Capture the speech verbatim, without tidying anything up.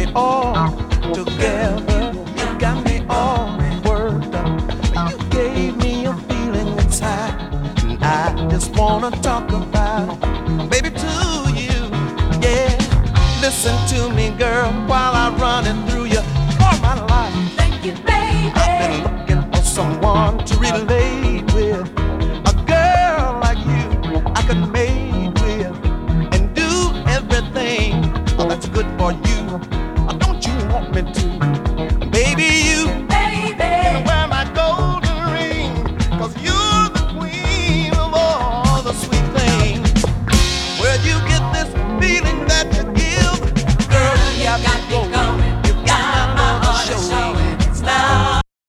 all together. You got me all worked up. You gave me a feeling inside, and I just wanna talk about it, baby, to you. Yeah, listen to me, girl, while I run it through you all my life. Thank you, baby. I've been looking for someone to relate with, a girl like you I could mate with and do everything that's good for you.